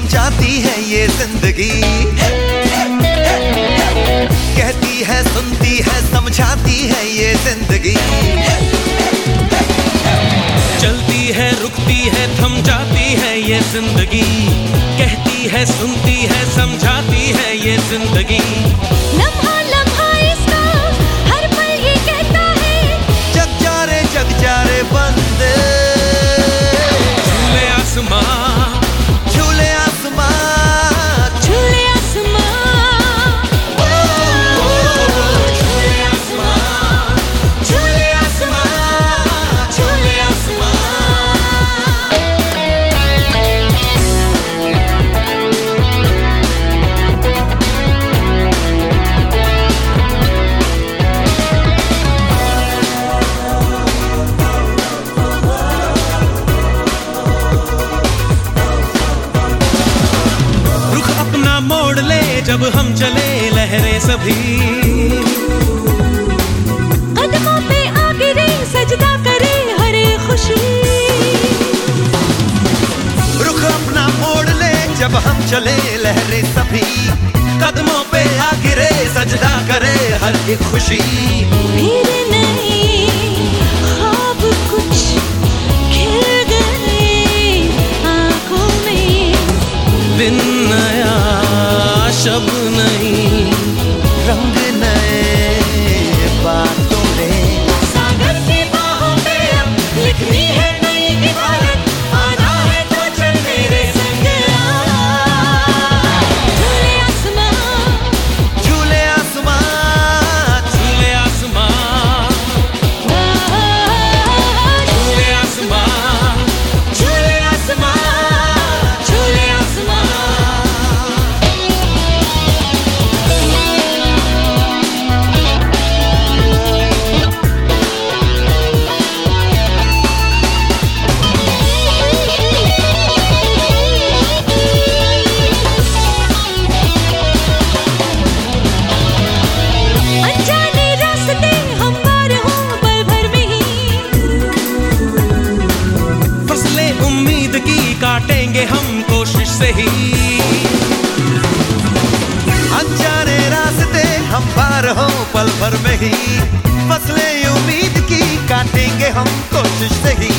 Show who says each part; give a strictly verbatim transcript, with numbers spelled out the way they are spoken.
Speaker 1: समझाती है ये जिंदगी, कहती है सुनती है समझाती है ये जिंदगी,
Speaker 2: चलती है रुकती है थम जाती है ये जिंदगी, कहती है सुनती है समझाती है ये जिंदगी।
Speaker 3: लम्हा लम्हा इसका हर पल ये कहता है,
Speaker 1: जग जा रे जग जा रे बंदे,
Speaker 2: झूले आसमां
Speaker 1: झूले आसमां
Speaker 3: झूले आसमां,
Speaker 1: झूले आसमां झूले आसमां झूले आसमां।
Speaker 2: रुख अपना मोड़ ले जब हम चले लहरें सभी,
Speaker 3: कदमों पे आ गिरे सजदा करे हर खुशी,
Speaker 1: रुख अपना मोड़ ले जब हम चले लहरें सभी, कदमों पे आ गिरे सजदा करे हर एक खुशी।
Speaker 3: फिर नहीं ख्वाब कुछ खिल गए आंखों में,
Speaker 2: दिन नया शब नहीं,
Speaker 1: रंग नए बातों में,
Speaker 3: सागर की बाहों पे अब लिखनी है नई इबारत, आना है तो चल मेरे संग आ। झूले आसमां
Speaker 1: झूले आसमां
Speaker 2: झूले आसमां झूले आसमां
Speaker 3: झूले आसमां झूले आसमां। अनजाने रास्ते हमवार हों पल भर में ही,
Speaker 2: फसलें उम्मीद की काटेंगे हम कोशिश से ही,
Speaker 1: अनजाने रास्ते हम पार हो पल भर में ही, फसलें उम्मीद की काटेंगे हम कोशिश से ही।